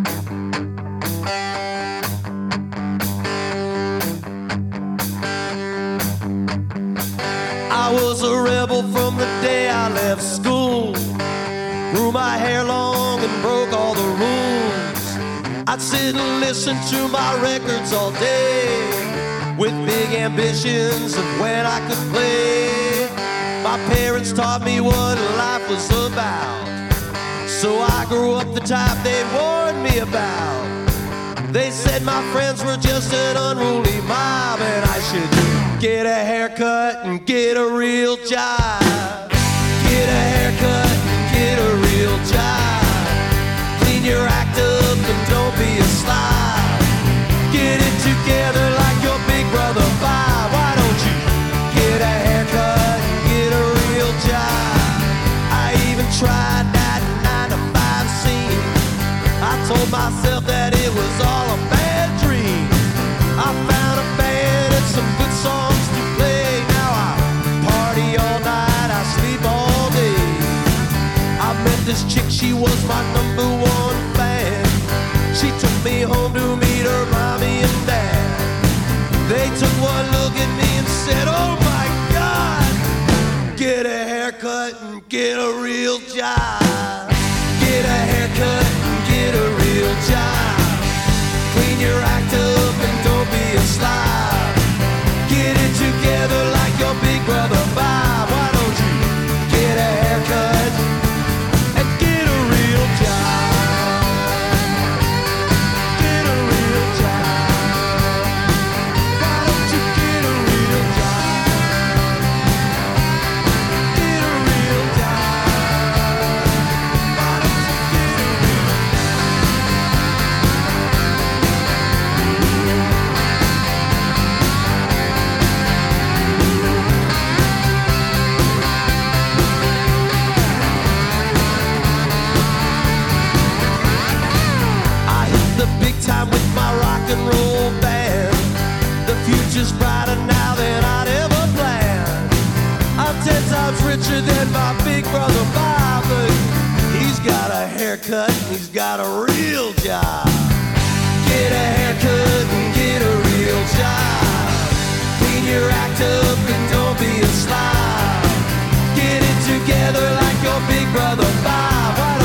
I was a rebel from the day I left school. Grew my hair long and broke all the rules. I'd sit and listen to my records all day, with big ambitions of when I could play. My parents taught me what life was about, so I grew up the type they warned me about. They said my friends were just an unruly mob, and I should get a haircut and get a real job. Get a haircut and get a real job. Clean your act up and don't be a slob. Get it together like your big brother Bob. Why don't you get a haircut and get a real job? I even tried that 9-to-5 scene. I told myself that it was all a bad dream. I found a band and some good songs to play. Now I party all night, I sleep all day. I met this chick, she was my #1 fan. She took me home to meet her mommy and dad. They took one look at me and said, oh my God, get a haircut and get a real job. Get a haircut and get a real job. Clean your act up and don't be a slob. Get it together like your big brother Bob. Why don't you get a haircut and get a real job? Get a real job. Why don't you get a real job? Get a real job. Why don't you get a real I hit the big time with my rock and roll band. The future's brighter now than I'd ever planned. I'm 10 times richer than my big brother Bob, but he's got a haircut and he's got a real job. Get a haircut and get a real job. Clean your act up and don't be a slob. Get it together like your big brother Bob. Why